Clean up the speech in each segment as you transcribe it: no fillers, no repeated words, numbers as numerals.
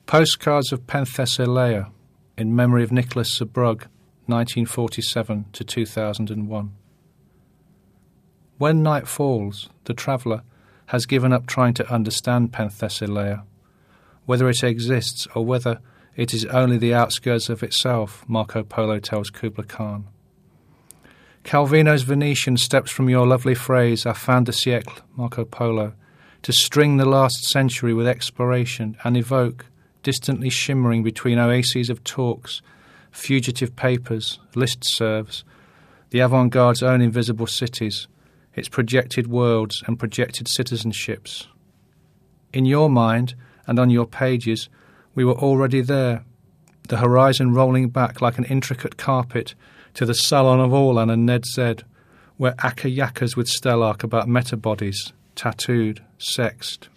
Postcards of Penthesilea, in memory of Nicholas Zabrug, 1947 to 2001. When night falls, the traveller has given up trying to understand Penthesilea, whether it exists or whether it is only the outskirts of itself, Marco Polo tells Kubla Khan. Calvino's Venetian steps from your lovely phrase, à fin de siècle, Marco Polo, to string the last century with exploration and evoke, distantly shimmering between oases of talks, fugitive papers, listservs, the avant-garde's own invisible cities, its projected worlds and projected citizenships. In your mind and on your pages, we were already there, the horizon rolling back like an intricate carpet to the salon of Orlan and Ned Zed, where Aka yakkers with Stellark about metabodies, tattooed, sexed.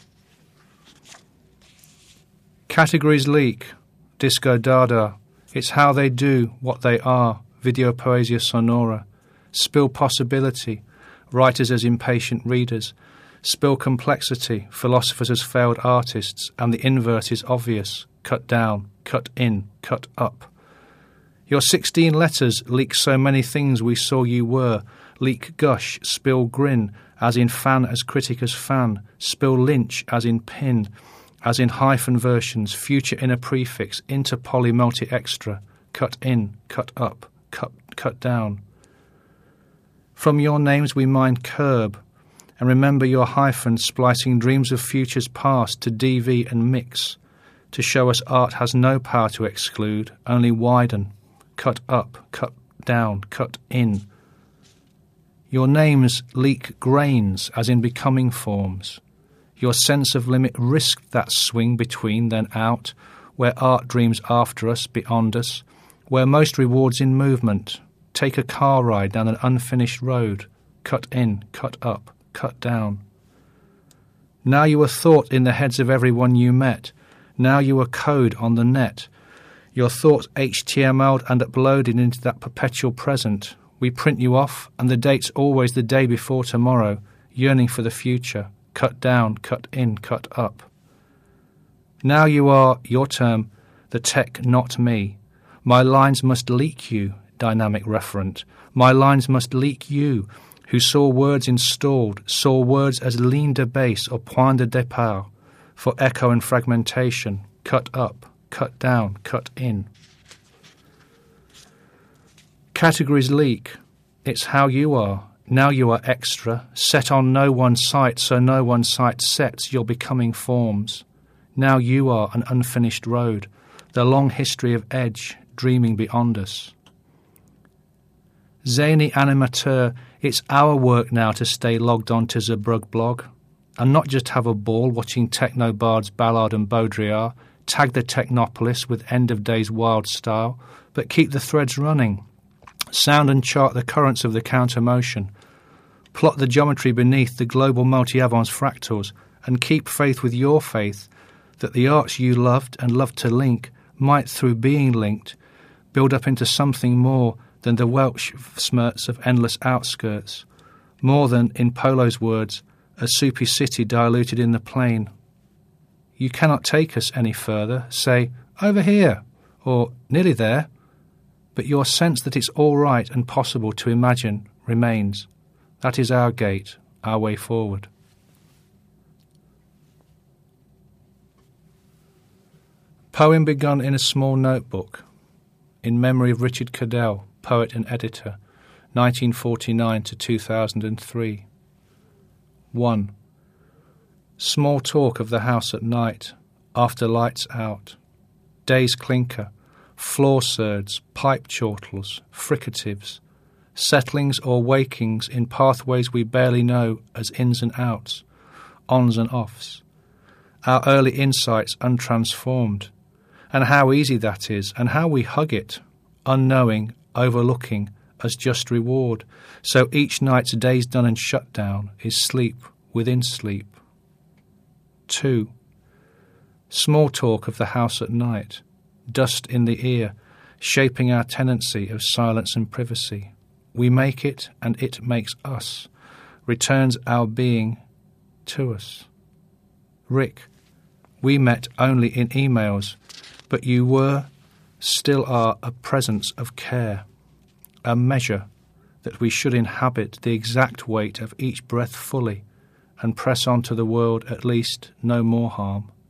Categories leak, disco dada, it's how they do what they are, video poesia sonora, spill possibility, writers as impatient readers, spill complexity, philosophers as failed artists, and the invert is obvious, cut down, cut in, cut up. Your 16 letters leak so many things we saw you were, leak gush, spill grin, as in fan as critic as fan, spill lynch as in pin, as in hyphen versions, future inner prefix, inter poly multi extra, cut in, cut up, cut down. From your names we mine curb, and remember your hyphen splicing dreams of futures past to DV and mix, to show us art has no power to exclude, only widen, cut up, cut down, cut in. Your names leak grains as in becoming forms. Your sense of limit risked that swing between then out, where art dreams after us, beyond us, where most rewards in movement. Take a car ride down an unfinished road, cut in, cut up, cut down. Now you are thought in the heads of everyone you met. Now you are code on the net. Your thoughts HTML'd and uploaded into that perpetual present. We print you off, and the date's always the day before tomorrow, yearning for the future. Cut down, cut in, cut up. Now you are, your term, the tech, not me. My lines must leak you, dynamic referent. My lines must leak you, who saw words installed, saw words as ligne de base or point de départ, for echo and fragmentation, cut up, cut down, cut in. Categories leak. It's how you are. Now you are extra, set on no one site, so no one site sets your becoming forms. Now you are an unfinished road, the long history of edge, dreaming beyond us. Zany animateur, it's our work now to stay logged on to Zabrug blog, and not just have a ball watching techno-bards Ballard and Baudrillard, tag the Technopolis with end-of-days wild style, but keep the threads running, sound and chart the currents of the counter-motion, plot the geometry beneath the global multi-avance fractals, and keep faith with your faith that the arts you loved and loved to link might, through being linked, build up into something more than the Welsh smirts of endless outskirts, more than, in Polo's words, a soupy city diluted in the plain. You cannot take us any further, say, over here, or nearly there, but your sense that it's all right and possible to imagine remains. That is our gate, our way forward. Poem begun in a small notebook, in memory of Richard Cadell, poet and editor, 1949 to 2003. 1. Small talk of the house at night, after lights out. Day's clinker, floor surds, pipe chortles, fricatives, settlings or wakings in pathways we barely know as ins and outs, ons and offs. Our early insights untransformed, and how easy that is, and how we hug it, unknowing, overlooking, as just reward. So each night's day's done and shut down is sleep within sleep. 2. Small talk of the house at night, dust in the ear, shaping our tenancy of silence and privacy. We make it, and it makes us, returns our being to us. Rick, We met only in emails, but you were, still are, a presence of care, a measure that we should inhabit the exact weight of each breath fully, and press on to the world at least no more harm.